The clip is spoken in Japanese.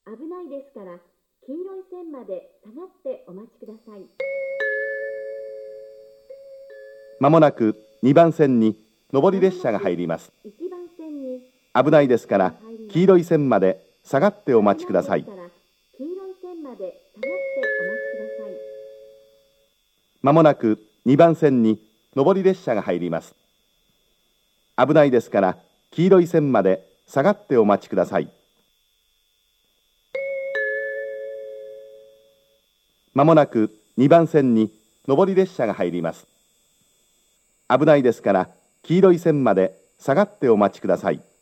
危ないですから、黄色い線まで下がってお待ちください。 まもなく2番線に上り列車が入ります。 1番線に危ないですから黄色い線まで下がってお待ちください。 黄色い線まで下がってお待ちください。 まもなく2番線に上り列車が入ります。危ないですから黄色い線まで下がってお待ちください。まもなく2番線に上り列車が入ります。危ないですから黄色い線まで下がってお待ちください。